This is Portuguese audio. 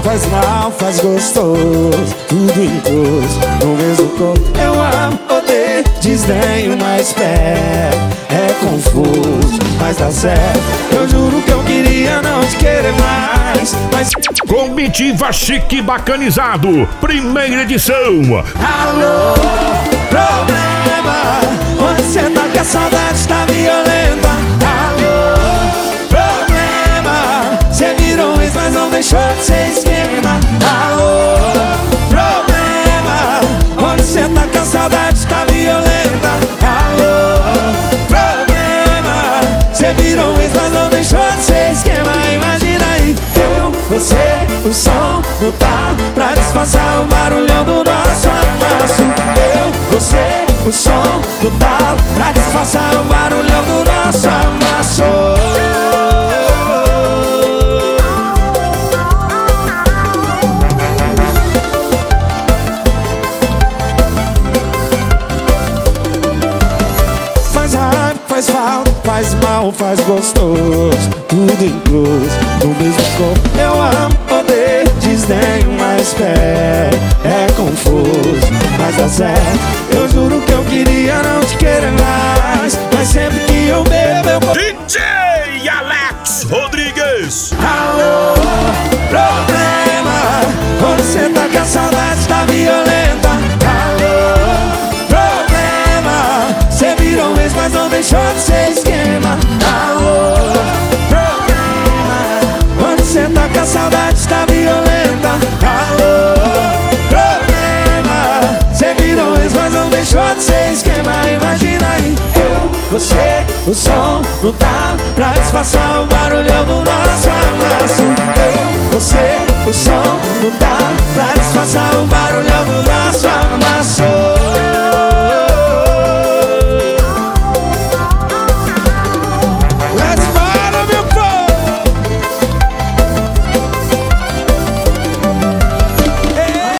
faz mal, faz gostoso, tudo incluso no mesmo corpo. Eu amo, odeio, desdenho, mas perto. É confuso, mas dá certo. Eu juro que eu queria não te querer mais, mas... Comitiva Chique Bacanizado, primeira edição. Alô, problema, você tá com a saudade, tá violenta. Alô, problema, você virou um ex, mas não deixou de ser esquema. Alô, problema, você tá com a saudade, tá violenta. Alô, problema, você virou um ex, mas não deixou de ser esquema. Imagina aí, eu, você, o som não tá pra disfarçar o barulhão do nosso amasso. Eu, você, o som do tal pra disfarçar o barulhão do nosso amasso. Faz raiva, faz falta, faz mal, faz gostoso, tudo incluso no mesmo corpo. Eu amo, odeio, desdenho, mas perto. É confuso, mas dá certo. Eu juro que eu queria não te querer mais, mas sempre que eu bebo eu... DJ Alex Rodrigues. Alô, problema, você tá com a saudade, tá violenta. Alô, problema, você virou um ex, mas não deixou de ser esquema. Alô, problema, você tá com a saudade, tá violenta. Alô, problema, você virou um ex, mas não deixou de ser esquema. Imagina aí, eu, você, o som não tá pra disfarçar o barulhão do nosso